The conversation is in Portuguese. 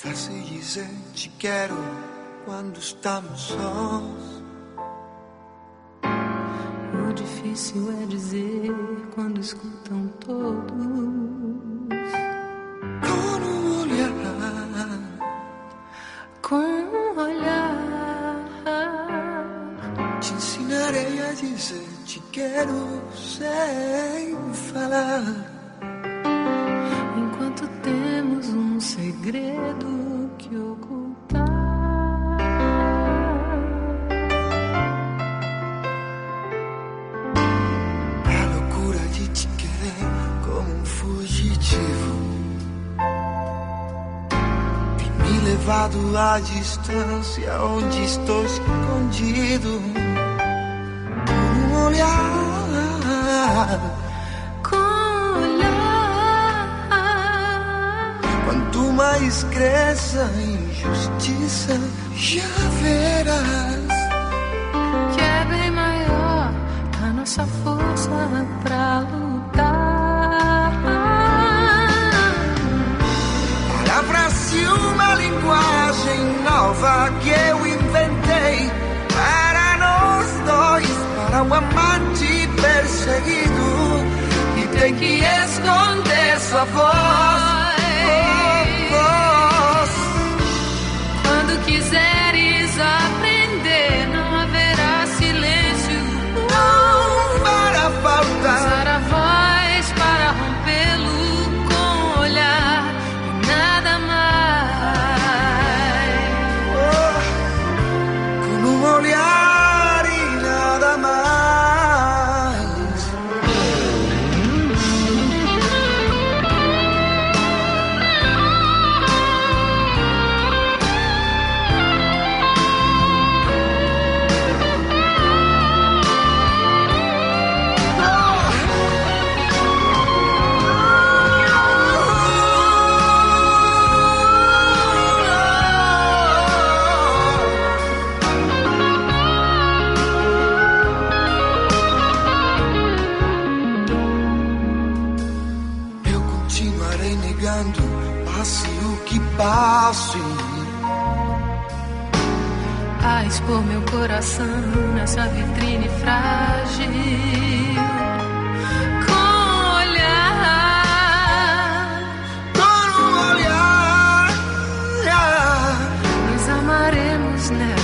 Fácil dizer te quero quando estamos sós. O difícil é dizer quando escutam todos. Com um olhar, com um olhar, te ensinarei a dizer te quero sem falar. Enquanto temos um segredo que ocultar. A loucura de te querer como um fugitivo tem me levado à distância onde estou escondido. Com um olhar, quanto mais cresça a injustiça, já verás que é bem maior a nossa força pra lutar. Palavras-se uma linguagem nova que eu inventei para nós dois, para o amante perseguido que tem que esconder sua voz. Quando quiseres aprender, não haverá silêncio. Para faltar, usar a voz para rompê-lo com o olhar e nada mais. com um olhar e nada mais. Eu continuarei negando, passe o que passe. A expor meu coração nessa vitrine frágil. Com o olhar, Com um olhar, nos amaremos nela.